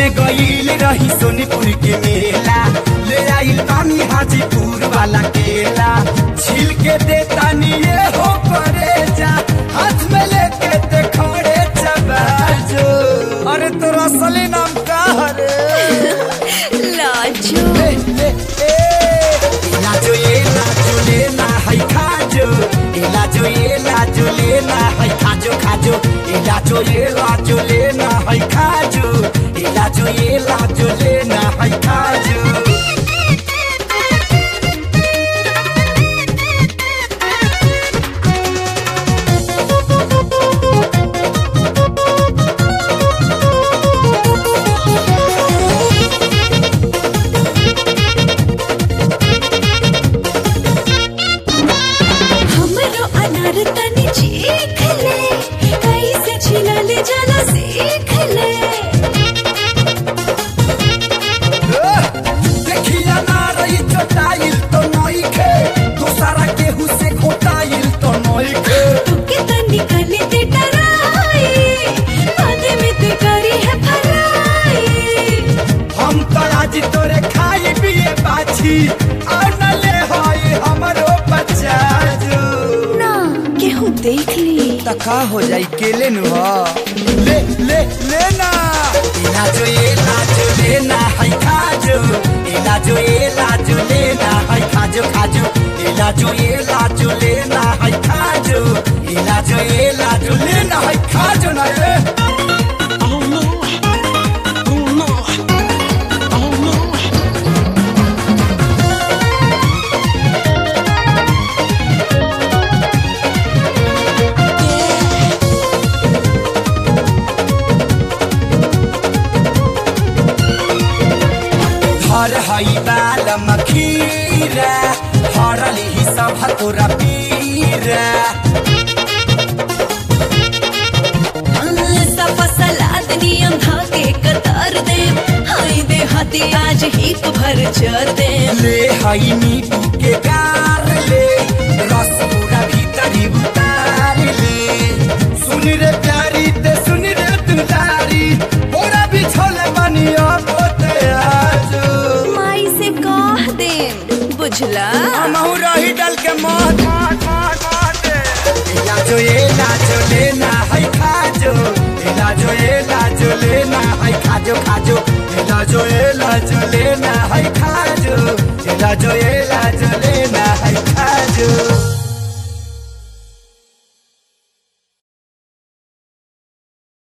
घूमे गईल रही सोनीपुर के मेला, ले आइल पानी हाजीपुर वाला केला, छील के देता निये हो करे जा, हाथ में लेके ते खड़े चबाजो। अरे तोरा असली नाम का हरे? लाजो लाजो ये लाजो लेना है खाजो, लाजो ये लाजो लेना है खाजो खाजो, लाजो ये लाजो लेना है खाजो, लाजो ये लाजो लेना है खाजो। तोरे खाई पिए बाछी और न ले होई हमरो बच्चा जो ना केहू देख ली तका हो जाई केले नु हो। ले ले लेना लाजो ये लाजो लेना है खाजो, लाजो ये लाजो लेना है खाजो खाजो, लाजो ये लाजो लेना है खाजो, लाजो ये लाजो लेना है खाजो ना रे। हर हई बाल मखीरा, हरली ही सब तोरा पीरा। सलाद नियम धागे कतर दे, हाय दे हाथी आज ही भर चर दे। ले हई नींबू के गार ले, रस पूरा भीतरी उतार ले। सुन रे प्यारी ते सुन रे दुलारी, पूरा बिछोले बनिया पोते आजो। माई से कह दे बुझला, हमहू रही डल के मौत। लाजो ये लाजो लेना है खाजो, लाजो ये लाजो लेना है खाजो खाजो, लाजो ये लाजो लेना है खाजो, लाजो ये लाजो